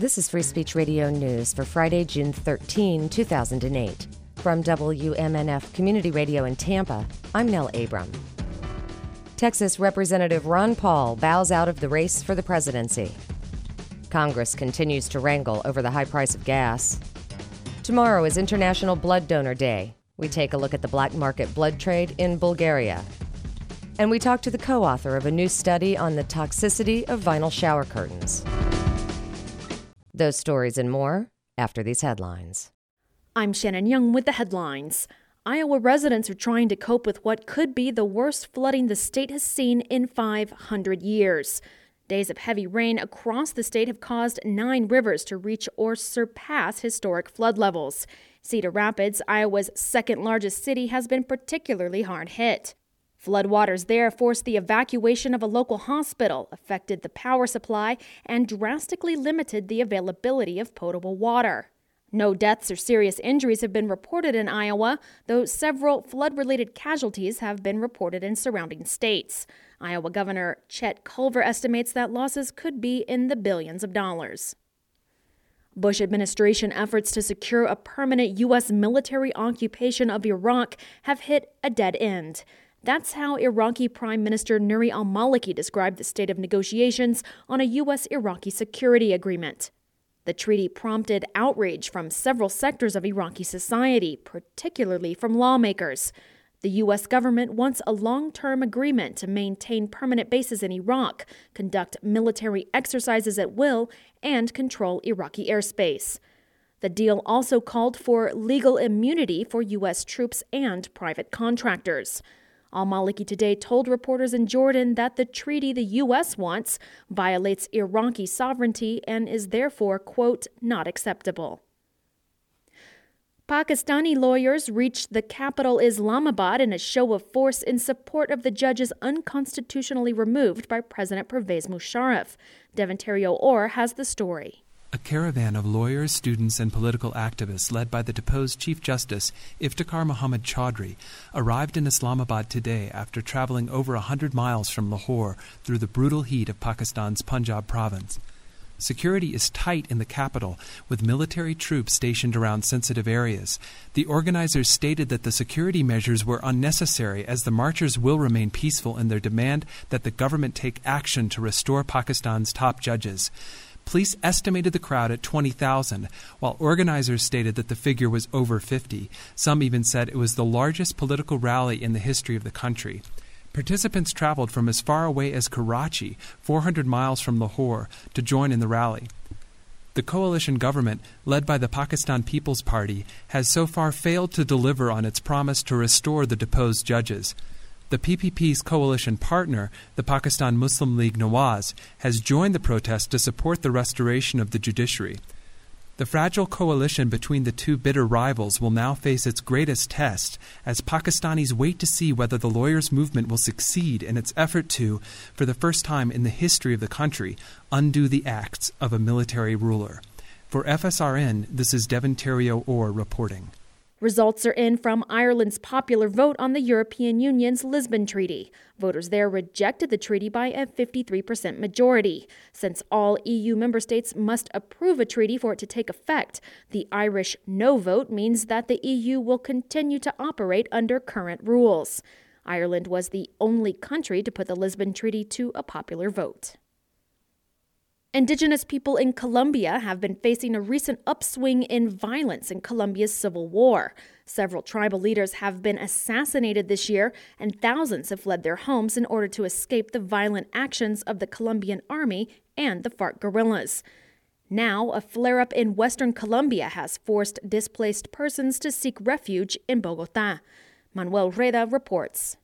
This is Free Speech Radio News for Friday, June 13, 2008. From WMNF Community Radio in Tampa, I'm Nell Abram. Texas Representative Ron Paul bows out of the race for the presidency. Congress continues to wrangle over the high price of gas. Tomorrow is International Blood Donor Day. We take a look at the black market blood trade in Bulgaria. And we talk to the co-author of a new study on the toxicity of vinyl shower curtains. Those stories and more after these headlines. I'm Shannon Young with the headlines. Iowa residents are trying to cope with what could be the worst flooding the state has seen in 500 years. Days of heavy rain across the state have caused 9 rivers to reach or surpass historic flood levels. Cedar Rapids, Iowa's second largest city, has been particularly hard hit. Floodwaters there forced the evacuation of a local hospital, affected the power supply, and drastically limited the availability of potable water. No deaths or serious injuries have been reported in Iowa, though several flood-related casualties have been reported in surrounding states. Iowa Governor Chet Culver estimates that losses could be in the billions of dollars. Bush administration efforts to secure a permanent U.S. military occupation of Iraq have hit a dead end. That's how Iraqi Prime Minister Nouri al-Maliki described the state of negotiations on a U.S.-Iraqi security agreement. The treaty prompted outrage from several sectors of Iraqi society, particularly from lawmakers. The U.S. government wants a long-term agreement to maintain permanent bases in Iraq, conduct military exercises at will, and control Iraqi airspace. The deal also called for legal immunity for U.S. troops and private contractors. Al-Maliki today told reporters in Jordan that the treaty the U.S. wants violates Iraqi sovereignty and is therefore, quote, not acceptable. Pakistani lawyers reached the capital Islamabad in a show of force in support of the judges unconstitutionally removed by President Pervez Musharraf. Devontario Orr has the story. A caravan of lawyers, students, and political activists led by the deposed Chief Justice Iftikhar Muhammad Chaudhry arrived in Islamabad today after traveling over 100 miles from Lahore through the brutal heat of Pakistan's Punjab province. Security is tight in the capital, with military troops stationed around sensitive areas. The organizers stated that the security measures were unnecessary as the marchers will remain peaceful in their demand that the government take action to restore Pakistan's top judges. Police estimated the crowd at 20,000, while organizers stated that the figure was over 50. Some even said it was the largest political rally in the history of the country. Participants traveled from as far away as Karachi, 400 miles from Lahore, to join in the rally. The coalition government, led by the Pakistan People's Party, has so far failed to deliver on its promise to restore the deposed judges. The PPP's coalition partner, the Pakistan Muslim League Nawaz, has joined the protest to support the restoration of the judiciary. The fragile coalition between the two bitter rivals will now face its greatest test as Pakistanis wait to see whether the lawyers' movement will succeed in its effort to, for the first time in the history of the country, undo the acts of a military ruler. For FSRN, this is Devontario Orr reporting. Results are in from Ireland's popular vote on the European Union's Lisbon Treaty. Voters there rejected the treaty by a 53% majority. Since all EU member states must approve a treaty for it to take effect, the Irish no vote means that the EU will continue to operate under current rules. Ireland was the only country to put the Lisbon Treaty to a popular vote. Indigenous people in Colombia have been facing a recent upswing in violence in Colombia's civil war. Several tribal leaders have been assassinated this year, and thousands have fled their homes in order to escape the violent actions of the Colombian army and the FARC guerrillas. Now, a flare-up in western Colombia has forced displaced persons to seek refuge in Bogotá. Manuel Reda reports.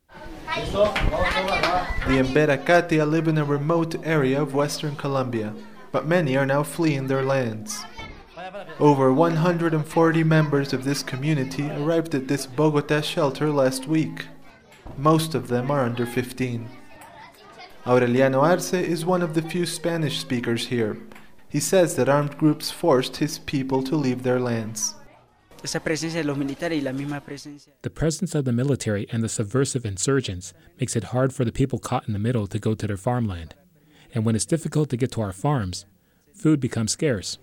The Emberacatia live in a remote area of western Colombia, but many are now fleeing their lands. Over 140 members of this community arrived at this Bogotá shelter last week. Most of them are under 15. Aureliano Arce is one of the few Spanish speakers here. He says that armed groups forced his people to leave their lands. The presence of the military and the subversive insurgents makes it hard for the people caught in the middle to go to their farmland. And when it's difficult to get to our farms, food becomes scarce.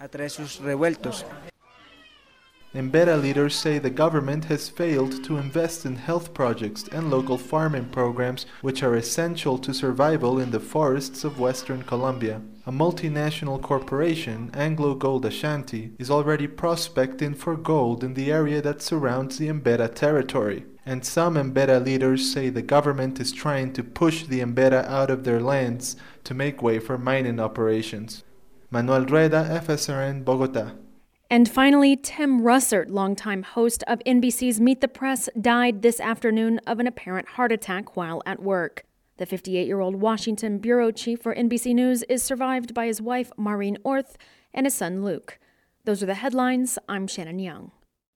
Embera leaders say the government has failed to invest in health projects and local farming programs which are essential to survival in the forests of Western Colombia. A multinational corporation, Anglo Gold Ashanti, is already prospecting for gold in the area that surrounds the Embera territory. And some Embera leaders say the government is trying to push the Embera out of their lands to make way for mining operations. Manuel Rueda, FSRN, Bogotá. And finally, Tim Russert, longtime host of NBC's Meet the Press, died this afternoon of an apparent heart attack while at work. The 58-year-old Washington bureau chief for NBC News is survived by his wife, Maureen Orth, and his son, Luke. Those are the headlines. I'm Shannon Young.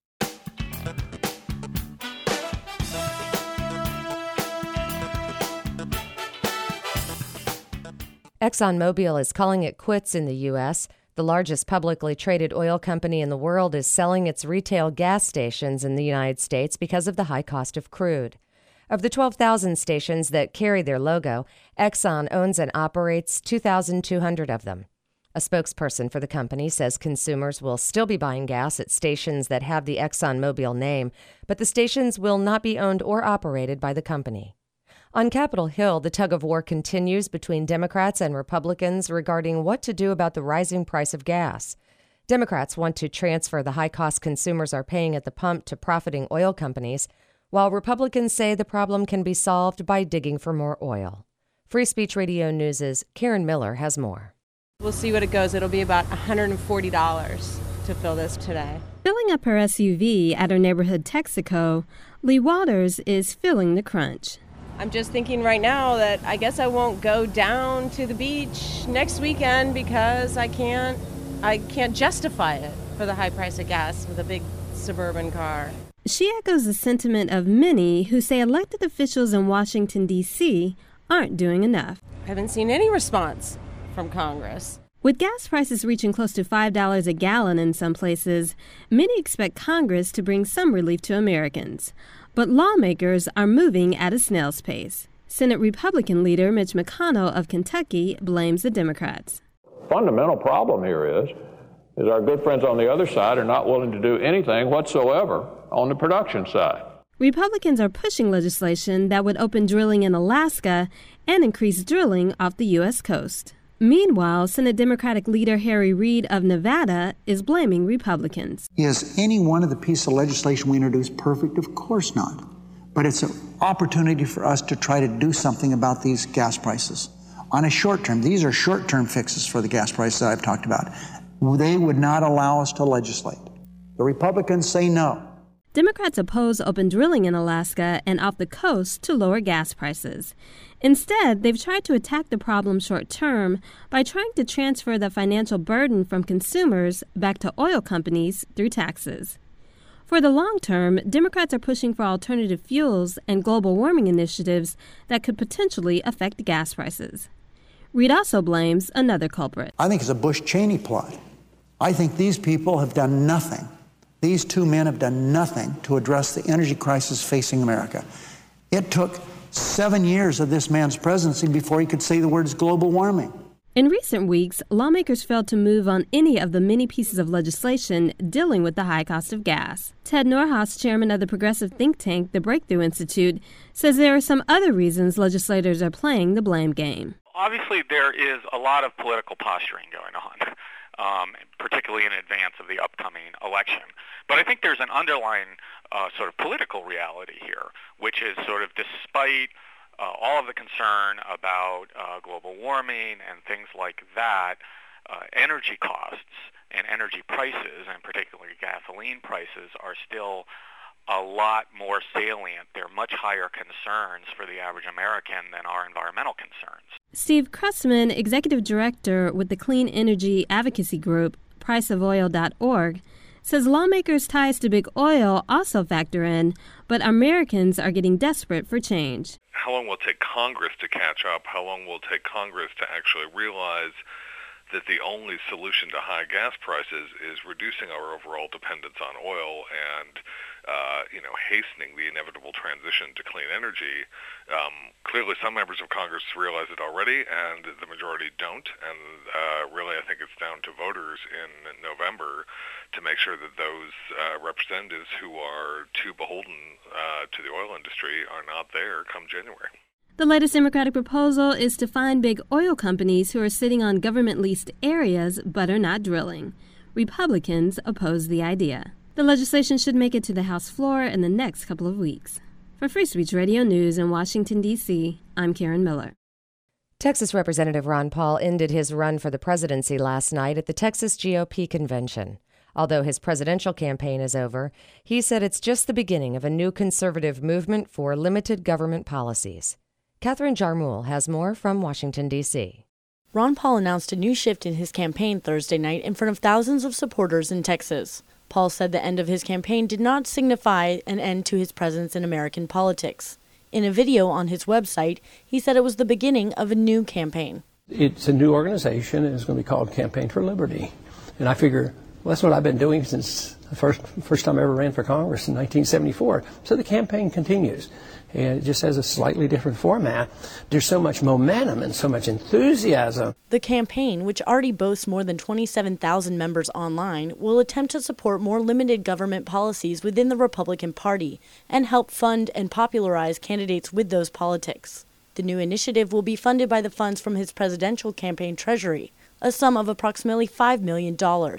ExxonMobil is calling it quits in the U.S. The largest publicly traded oil company in the world is selling its retail gas stations in the United States because of the high cost of crude. Of the 12,000 stations that carry their logo, Exxon owns and operates 2,200 of them. A spokesperson for the company says consumers will still be buying gas at stations that have the ExxonMobil name, but the stations will not be owned or operated by the company. On Capitol Hill, the tug-of-war continues between Democrats and Republicans regarding what to do about the rising price of gas. Democrats want to transfer the high cost consumers are paying at the pump to profiting oil companies, while Republicans say the problem can be solved by digging for more oil. Free Speech Radio News' Karen Miller has more. We'll see what it goes. It'll be about $140 to fill this today. Filling up her SUV at her neighborhood Texaco, Lee Waters is feeling the crunch. I'm just thinking right now that I guess I won't go down to the beach next weekend because I can't justify it for the high price of gas with a big suburban car. She echoes the sentiment of many who say elected officials in Washington, D.C. aren't doing enough. I haven't seen any response from Congress. With gas prices reaching close to $5 a gallon in some places, many expect Congress to bring some relief to Americans. But lawmakers are moving at a snail's pace. Senate Republican leader Mitch McConnell of Kentucky blames the Democrats. Fundamental problem here is our good friends on the other side are not willing to do anything whatsoever on the production side. Republicans are pushing legislation that would open drilling in Alaska and increase drilling off the U.S. coast. Meanwhile, Senate Democratic leader Harry Reid of Nevada is blaming Republicans. Is any one of the pieces of legislation we introduce perfect? Of course not. But it's an opportunity for us to try to do something about these gas prices. On a short term, these are short-term fixes for the gas prices that I've talked about. They would not allow us to legislate. The Republicans say no. Democrats oppose open drilling in Alaska and off the coast to lower gas prices. Instead, they've tried to attack the problem short term by trying to transfer the financial burden from consumers back to oil companies through taxes. For the long term, Democrats are pushing for alternative fuels and global warming initiatives that could potentially affect gas prices. Reid also blames another culprit. I think it's a Bush-Cheney plot. I think these people have done nothing. These two men have done nothing to address the energy crisis facing America. It took 7 years of this man's presidency before he could say the words global warming. In recent weeks, lawmakers failed to move on any of the many pieces of legislation dealing with the high cost of gas. Ted Norhaus, chairman of the progressive think tank, the Breakthrough Institute, says there are some other reasons legislators are playing the blame game. Obviously, there is a lot of political posturing going on, particularly in advance of the upcoming election. But I think there's an underlying sort of political reality here, which is sort of despite all of the concern about global warming and things like that, energy costs and energy prices, and particularly gasoline prices, are still a lot more salient. They're much higher concerns for the average American than are environmental concerns. Steve Cressman, executive director with the clean energy advocacy group, priceofoil.org, says lawmakers' ties to big oil also factor in, but Americans are getting desperate for change. How long will it take Congress to catch up? How long will it take Congress to actually realize that the only solution to high gas prices is reducing our overall dependence on oil and hastening the inevitable transition to clean energy. Clearly, some members of Congress realize it already, and the majority don't. And really, I think it's down to voters in November to make sure that those representatives who are too beholden to the oil industry are not there come January. The latest Democratic proposal is to fine big oil companies who are sitting on government-leased areas but are not drilling. Republicans oppose the idea. The legislation should make it to the House floor in the next couple of weeks. For Free Speech Radio News in Washington, D.C., I'm Karen Miller. Texas Representative Ron Paul ended his run for the presidency last night at the Texas GOP convention. Although his presidential campaign is over, he said it's just the beginning of a new conservative movement for limited government policies. Catherine Jarmul has more from Washington, D.C. Ron Paul announced a new shift in his campaign Thursday night in front of thousands of supporters in Texas. Paul said the end of his campaign did not signify an end to his presence in American politics. In a video on his website, he said it was the beginning of a new campaign. It's a new organization, and it's going to be called Campaign for Liberty. And I figure, well, that's what I've been doing since the first time I ever ran for Congress in 1974. So the campaign continues. And it just has a slightly different format. There's so much momentum and so much enthusiasm. The campaign, which already boasts more than 27,000 members online, will attempt to support more limited government policies within the Republican Party and help fund and popularize candidates with those politics. The new initiative will be funded by the funds from his presidential campaign treasury, a sum of approximately $5 million.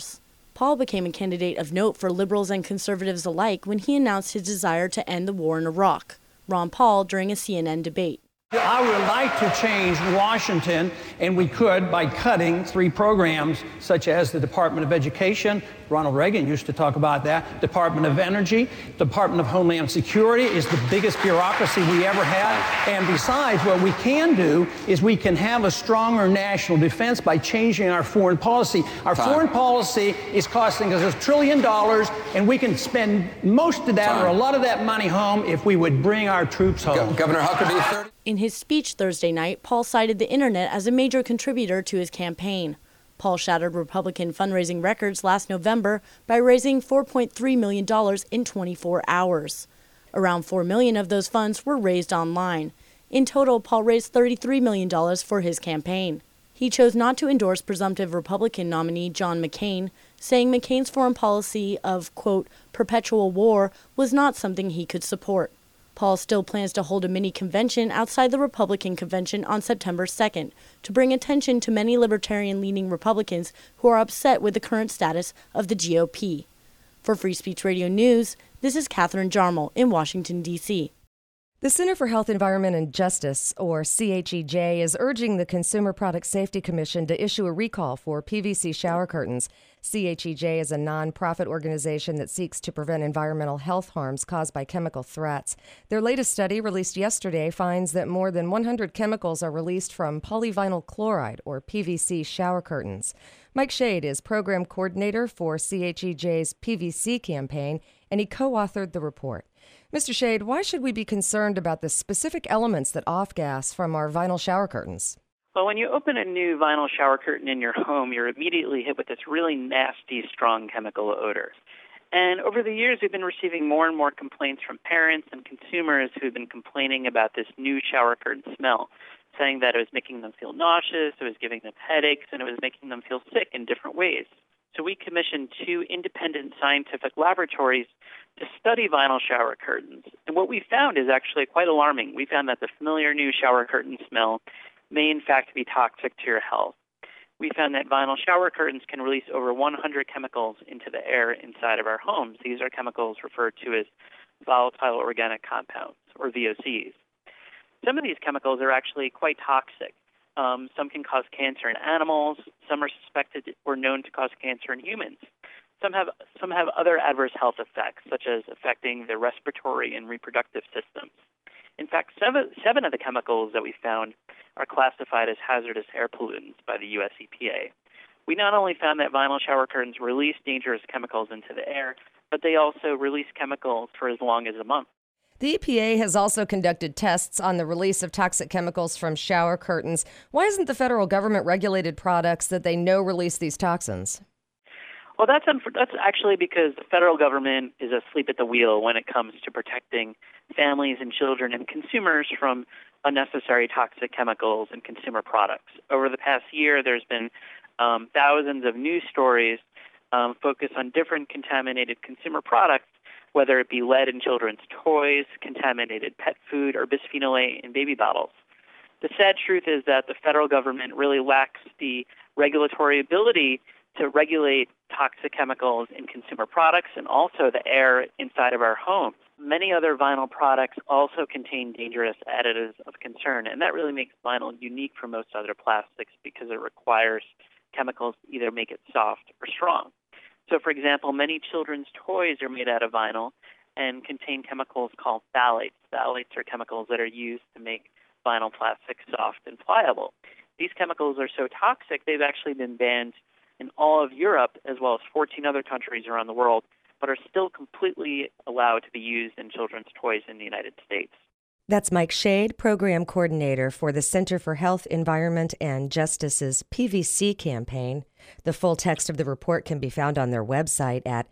Paul became a candidate of note for liberals and conservatives alike when he announced his desire to end the war in Iraq. Ron Paul during a CNN debate. I would like to change Washington, and we could by cutting 3 programs such as the Department of Education. Ronald Reagan used to talk about that. Department of Energy, Department of Homeland Security is the biggest bureaucracy we ever had. And besides, what we can do is we can have a stronger national defense by changing our foreign policy. Our foreign policy is costing us $1 trillion, and we can spend most of that or a lot of that money home if we would bring our troops home. Governor Huckabee, 30. In his speech Thursday night, Paul cited the internet as a major contributor to his campaign. Paul shattered Republican fundraising records last November by raising $4.3 million in 24 hours. Around $4 million of those funds were raised online. In total, Paul raised $33 million for his campaign. He chose not to endorse presumptive Republican nominee John McCain, saying McCain's foreign policy of, quote, perpetual war was not something he could support. Paul still plans to hold a mini-convention outside the Republican convention on September 2nd to bring attention to many libertarian-leaning Republicans who are upset with the current status of the GOP. For Free Speech Radio News, this is Catherine Jarmul in Washington, D.C. The Center for Health, Environment, and Justice, or CHEJ, is urging the Consumer Product Safety Commission to issue a recall for PVC shower curtains. CHEJ is a nonprofit organization that seeks to prevent environmental health harms caused by chemical threats. Their latest study, released yesterday, finds that more than 100 chemicals are released from polyvinyl chloride, or PVC, shower curtains. Mike Shade is program coordinator for CHEJ's PVC campaign, and he co-authored the report. Mr. Shade, why should we be concerned about the specific elements that off-gas from our vinyl shower curtains? Well, when you open a new vinyl shower curtain in your home, you're immediately hit with this really nasty, strong chemical odor. And over the years, we've been receiving more and more complaints from parents and consumers who've been complaining about this new shower curtain smell, saying that it was making them feel nauseous, it was giving them headaches, and it was making them feel sick in different ways. So we commissioned 2 independent scientific laboratories to study vinyl shower curtains. And what we found is actually quite alarming. We found that the familiar new shower curtain smell may in fact be toxic to your health. We found that vinyl shower curtains can release over 100 chemicals into the air inside of our homes. These are chemicals referred to as volatile organic compounds, or VOCs. Some of these chemicals are actually quite toxic. Some can cause cancer in animals. Some are suspected or known to cause cancer in humans. Some have other adverse health effects, such as affecting the respiratory and reproductive systems. In fact, seven of the chemicals that we found are classified as hazardous air pollutants by the U.S. EPA. We not only found that vinyl shower curtains release dangerous chemicals into the air, but they also release chemicals for as long as a month. The EPA has also conducted tests on the release of toxic chemicals from shower curtains. Why isn't the federal government regulated products that they know release these toxins? Well, that's actually because the federal government is asleep at the wheel when it comes to protecting families and children and consumers from unnecessary toxic chemicals in consumer products. Over the past year, there's been thousands of news stories focused on different contaminated consumer products, whether it be lead in children's toys, contaminated pet food, or bisphenol A in baby bottles. The sad truth is that the federal government really lacks the regulatory ability to regulate toxic chemicals in consumer products and also the air inside of our homes. Many other vinyl products also contain dangerous additives of concern, and that really makes vinyl unique from most other plastics because it requires chemicals to either make it soft or strong. So, for example, many children's toys are made out of vinyl and contain chemicals called phthalates. Phthalates are chemicals that are used to make vinyl plastic soft and pliable. These chemicals are so toxic, they've actually been banned in all of Europe, as well as 14 other countries around the world, but are still completely allowed to be used in children's toys in the United States. That's Mike Shade, Program Coordinator for the Center for Health, Environment, and Justice's PVC campaign. The full text of the report can be found on their website at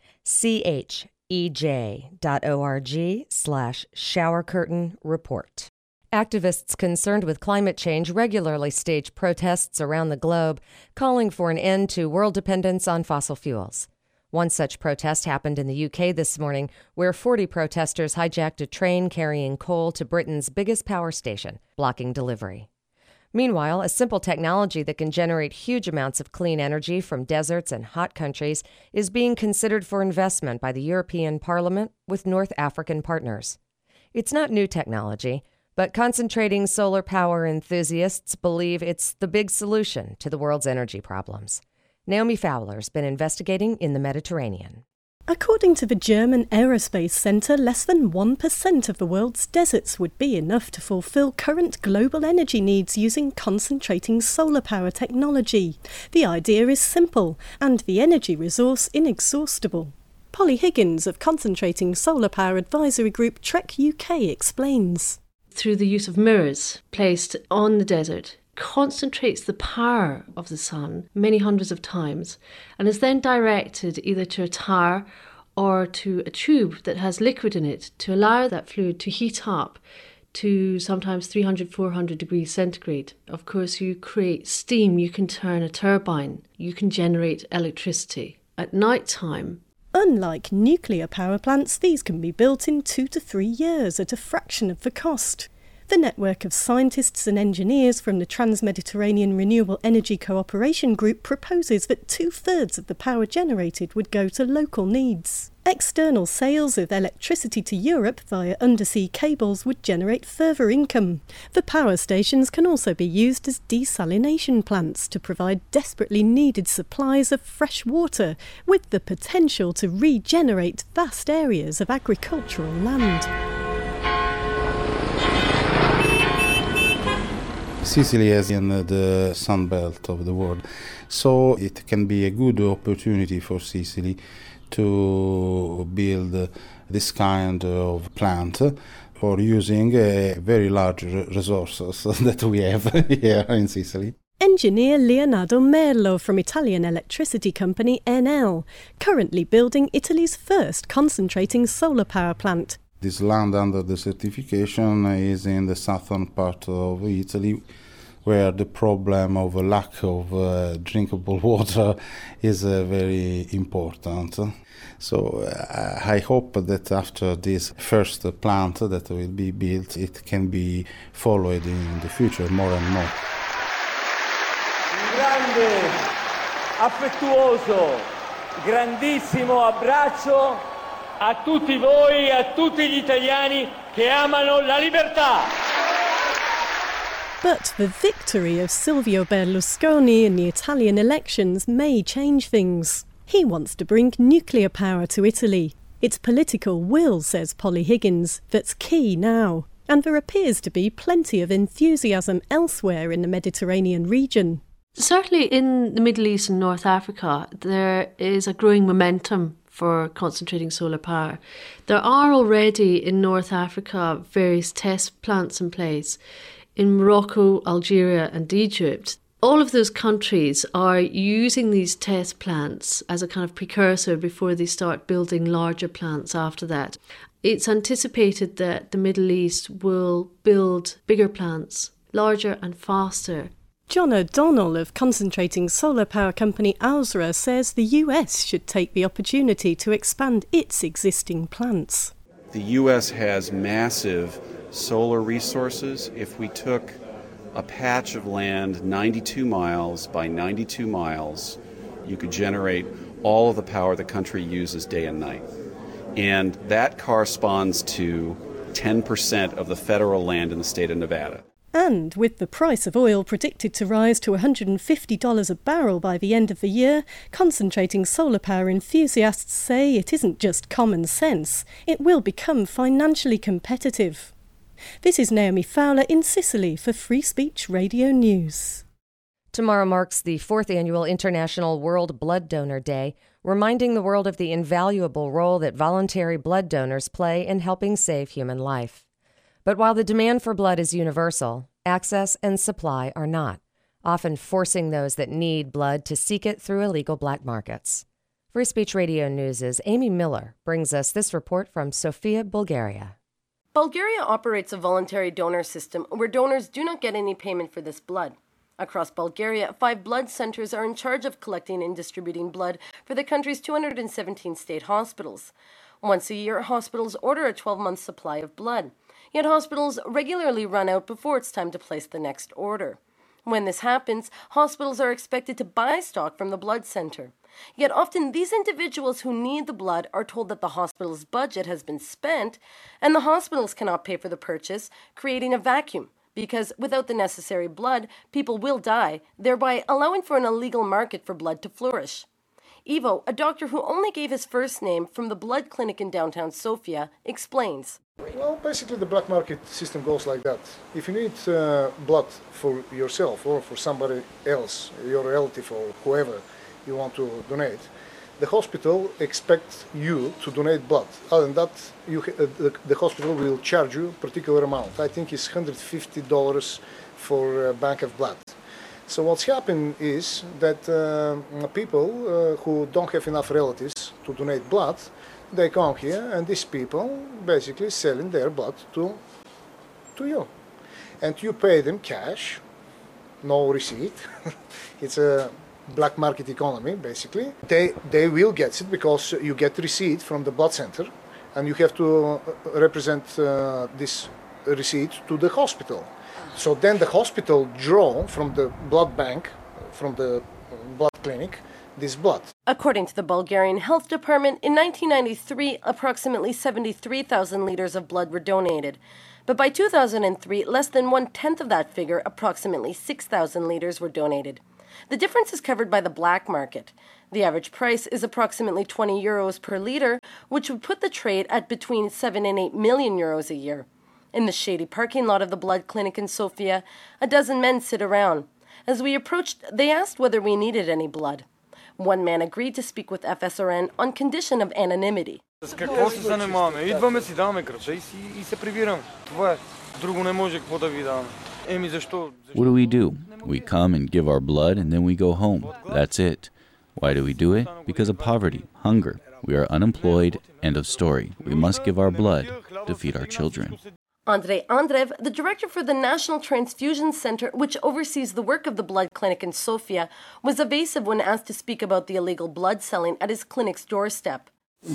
chej.org/showercurtainreport. Activists concerned with climate change regularly stage protests around the globe, calling for an end to world dependence on fossil fuels. One such protest happened in the UK this morning, where 40 protesters hijacked a train carrying coal to Britain's biggest power station, blocking delivery. Meanwhile, a simple technology that can generate huge amounts of clean energy from deserts and hot countries is being considered for investment by the European Parliament with North African partners. It's not new technology, but concentrating solar power enthusiasts believe it's the big solution to the world's energy problems. Naomi Fowler's been investigating in the Mediterranean. According to the German Aerospace Centre, less than 1% of the world's deserts would be enough to fulfil current global energy needs using concentrating solar power technology. The idea is simple, and the energy resource inexhaustible. Polly Higgins of Concentrating Solar Power Advisory Group Trek UK explains. Through the use of mirrors placed on the desert, concentrates the power of the sun many hundreds of times and is then directed either to a tower or to a tube that has liquid in it to allow that fluid to heat up to sometimes 300-400 degrees centigrade. Of course, you create steam, you can turn a turbine, you can generate electricity. At night time, unlike nuclear power plants, these can be built in 2 to 3 years at a fraction of the cost. The network of scientists and engineers from the Trans-Mediterranean Renewable Energy Cooperation Group proposes that 2/3 of the power generated would go to local needs. External sales of electricity to Europe via undersea cables would generate further income. The power stations can also be used as desalination plants to provide desperately needed supplies of fresh water, with the potential to regenerate vast areas of agricultural land. Sicily is in the sun belt of the world, so it can be a good opportunity for Sicily to build this kind of plant for using very large resources that we have here in Sicily. Engineer Leonardo Merlo from Italian electricity company Enel, currently building Italy's first concentrating solar power plant. This land under the certification is in the southern part of Italy, where the problem of a lack of drinkable water is very important. So I hope that after this first plant that will be built, it can be followed in the future more and more. Un grande, affettuoso, grandissimo abbraccio a tutti voi, a tutti gli italiani che amano la libertà. But the victory of Silvio Berlusconi in the Italian elections may change things. He wants to bring nuclear power to Italy. It's political will, says Polly Higgins, that's key now. And there appears to be plenty of enthusiasm elsewhere in the Mediterranean region. Certainly in the Middle East and North Africa, there is a growing momentum for concentrating solar power. There are already in North Africa various test plants in place. In Morocco, Algeria and Egypt, All of those countries are using these test plants as a kind of precursor before they start building larger plants after that. It's anticipated that the Middle East will build bigger plants, larger and faster. John O'Donnell of concentrating solar power company Ausra says the US should take the opportunity to expand its existing plants. The US has massive solar resources. If we took a patch of land 92 miles by 92 miles, you could generate all of the power the country uses day and night. And that corresponds to 10% of the federal land in the state of Nevada. And with the price of oil predicted to rise to $150 a barrel by the end of the year, concentrating solar power enthusiasts say it isn't just common sense, it will become financially competitive. This is Naomi Fowler in Sicily for Free Speech Radio News. Tomorrow marks the 4th annual International World Blood Donor Day, reminding the world of the invaluable role that voluntary blood donors play in helping save human life. But while the demand for blood is universal, access and supply are not, often forcing those that need blood to seek it through illegal black markets. Free Speech Radio News' Amy Miller brings us this report from Sofia, Bulgaria. Bulgaria operates a voluntary donor system where donors do not get any payment for this blood. Across Bulgaria, 5 blood centers are in charge of collecting and distributing blood for the country's 217 state hospitals. Once a year, hospitals order a 12-month supply of blood. Yet hospitals regularly run out before it's time to place the next order. When this happens, hospitals are expected to buy stock from the blood center. Yet often these individuals who need the blood are told that the hospital's budget has been spent and the hospitals cannot pay for the purchase, creating a vacuum, because without the necessary blood, people will die, thereby allowing for an illegal market for blood to flourish. Ivo, a doctor who only gave his first name from the blood clinic in downtown Sofia, explains. Well, basically the black market system goes like that. If you need blood for yourself or for somebody else, your relative or whoever you want to donate, the hospital expects you to donate blood. Other than that, the hospital will charge you a particular amount. I think it's $150 for a bank of blood. So what's happened is that people who don't have enough relatives to donate blood, they come here and these people basically selling their blood to you. And you pay them cash, no receipt. It's a black market economy, basically. They will get it because you get receipt from the blood center and you have to represent this receipt to the hospital. So then the hospital draw from the blood bank, from the blood clinic, this blood. According to the Bulgarian Health Department, in 1993, approximately 73,000 liters of blood were donated. But by 2003, less than 1/10 of that figure, approximately 6,000 liters, were donated. The difference is covered by the black market. The average price is approximately €20 per liter, which would put the trade at between 7 and 8 million euros a year. In the shady parking lot of the blood clinic in Sofia, a dozen men sit around. As we approached, they asked whether we needed any blood. One man agreed to speak with FSRN on condition of anonymity. What do we do? We come and give our blood and then we go home. That's it. Why do we do it? Because of poverty, hunger. We are unemployed. End of story. We must give our blood to feed our children. Andrei Andreev, the director for the National Transfusion Center, which oversees the work of the blood clinic in Sofia, was evasive when asked to speak about the illegal blood selling at his clinic's doorstep.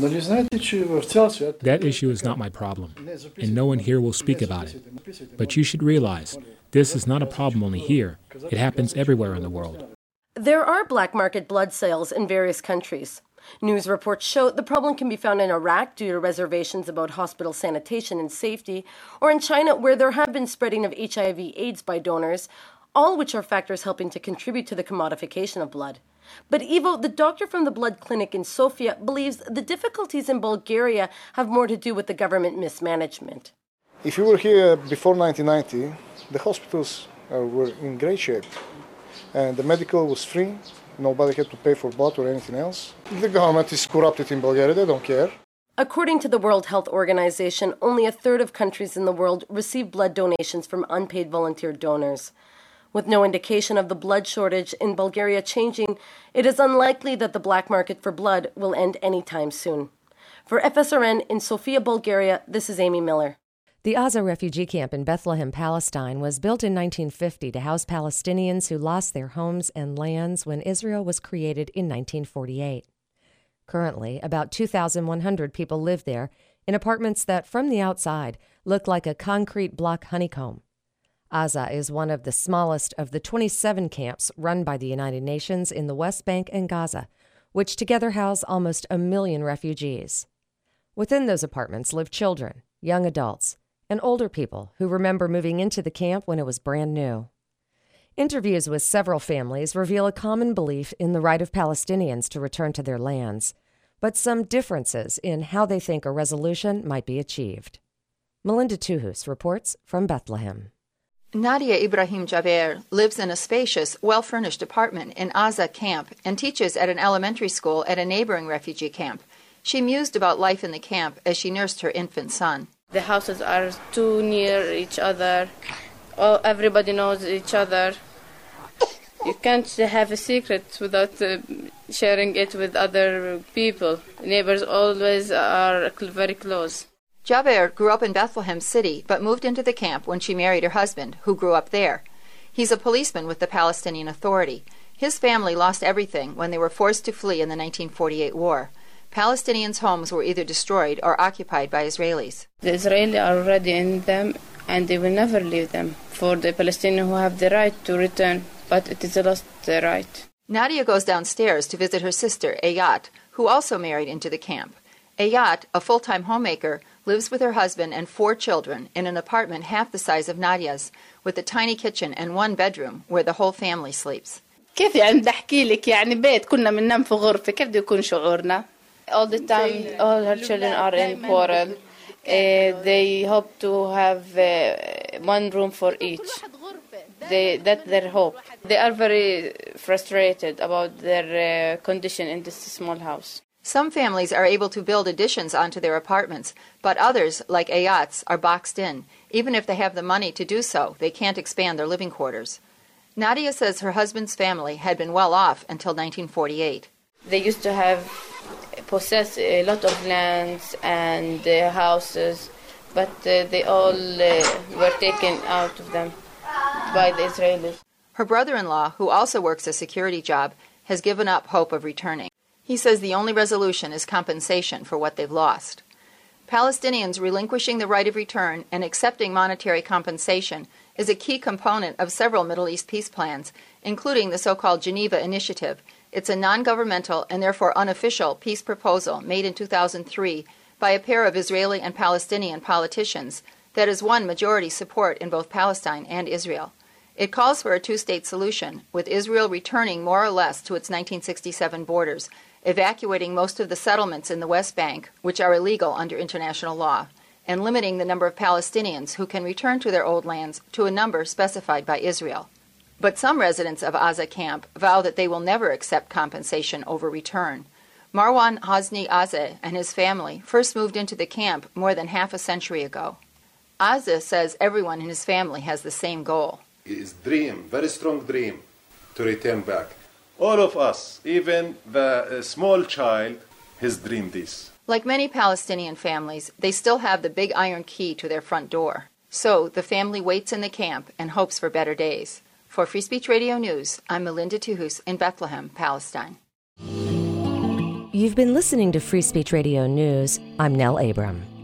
That issue is not my problem, and no one here will speak about it. But you should realize, this is not a problem only here. It happens everywhere in the world. There are black market blood sales in various countries. News reports show the problem can be found in Iraq due to reservations about hospital sanitation and safety, or in China where there have been spreading of HIV/AIDS by donors, all which are factors helping to contribute to the commodification of blood. But Ivo, the doctor from the blood clinic in Sofia, believes the difficulties in Bulgaria have more to do with the government mismanagement. If you were here before 1990, the hospitals were in great shape. And the medical was free. Nobody had to pay for blood or anything else. The government is corrupted in Bulgaria. They don't care. According to the World Health Organization, only 1/3 of countries in the world receive blood donations from unpaid volunteer donors. With no indication of the blood shortage in Bulgaria changing, it is unlikely that the black market for blood will end anytime soon. For FSRN in Sofia, Bulgaria, this is Amy Miller. The Aza refugee camp in Bethlehem, Palestine, was built in 1950 to house Palestinians who lost their homes and lands when Israel was created in 1948. Currently, about 2,100 people live there in apartments that, from the outside, look like a concrete block honeycomb. Aza is one of the smallest of the 27 camps run by the United Nations in the West Bank and Gaza, which together house almost 1 million refugees. Within those apartments live children, young adults, and older people who remember moving into the camp when it was brand new. Interviews with several families reveal a common belief in the right of Palestinians to return to their lands, but some differences in how they think a resolution might be achieved. Melinda Tuhus reports from Bethlehem. Nadia Ibrahim Jaber lives in a spacious, well-furnished apartment in Aza camp and teaches at an elementary school at a neighboring refugee camp. She mused about life in the camp as she nursed her infant son. The houses are too near each other. Everybody knows each other. You can't have a secret without sharing it with other people. Neighbors always are very close. Jaber grew up in Bethlehem City, but moved into the camp when she married her husband, who grew up there. He's a policeman with the Palestinian Authority. His family lost everything when they were forced to flee in the 1948 war. Palestinians' homes were either destroyed or occupied by Israelis. The Israelis are already in them, and they will never leave them. For the Palestinians who have the right to return, but it is a lost right. Nadia goes downstairs to visit her sister, Ayat, who also married into the camp. Ayat, a full-time homemaker, lives with her husband and 4 children in an apartment half the size of Nadia's, with a tiny kitchen and 1 bedroom where the whole family sleeps. كيف يعني بدي أحكي لك يعني بيت كنا بننام في غرفة كيف بده يكون شعورنا? All the time, all her children are in quarrel. They hope to have 1 room for each. That's their hope. They are very frustrated about their condition in this small house. Some families are able to build additions onto their apartments, but others, like Ayat's, are boxed in. Even if they have the money to do so, they can't expand their living quarters. Nadia says her husband's family had been well off until 1948. They used to possess a lot of lands and houses, but they all were taken out of them by the Israelis. Her brother-in-law, who also works a security job, has given up hope of returning. He says the only resolution is compensation for what they've lost. Palestinians relinquishing the right of return and accepting monetary compensation is a key component of several Middle East peace plans, including the so-called Geneva Initiative. It's a non-governmental and therefore unofficial peace proposal made in 2003 by a pair of Israeli and Palestinian politicians that has won majority support in both Palestine and Israel. It calls for a 2-state solution, with Israel returning more or less to its 1967 borders, evacuating most of the settlements in the West Bank, which are illegal under international law, and limiting the number of Palestinians who can return to their old lands to a number specified by Israel. But some residents of Aza camp vow that they will never accept compensation over return. Marwan Hazni Azeh and his family first moved into the camp more than half a century ago. Azeh says everyone in his family has the same goal. His dream, very strong dream, to return back. All of us, even the small child, has dreamed this. Like many Palestinian families, they still have the big iron key to their front door. So the family waits in the camp and hopes for better days. For Free Speech Radio News, I'm Melinda Tuhus in Bethlehem, Palestine. You've been listening to Free Speech Radio News. I'm Nell Abram.